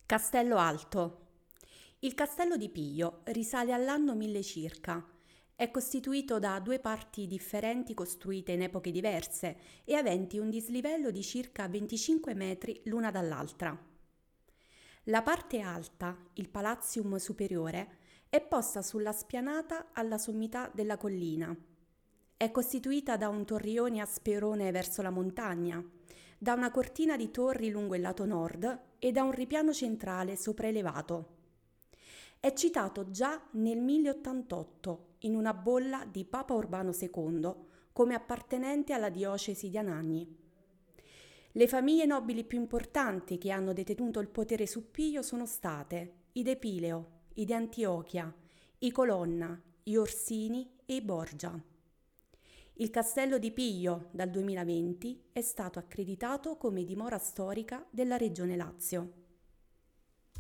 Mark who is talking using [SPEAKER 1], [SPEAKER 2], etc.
[SPEAKER 1] Castello Alto. Il castello di Piglio risale all'anno 1000 circa. È costituito da due parti differenti costruite in epoche diverse e aventi un dislivello di circa 25 metri l'una dall'altra. La parte alta, il Palatium superiore, è posta sulla spianata alla sommità della collina. È costituita da un torrione a sperone verso la montagna, da una cortina di torri lungo il lato nord e da un ripiano centrale sopraelevato. È citato già nel 1088 in una bolla di Papa Urbano II come appartenente alla diocesi di Anagni. Le famiglie nobili più importanti che hanno detenuto il potere su Piglio sono state i De Pileo, i De Antiochia, i Colonna, gli Orsini e i Borgia. Il castello di Piglio dal 2020 è stato accreditato come dimora storica della Regione Lazio.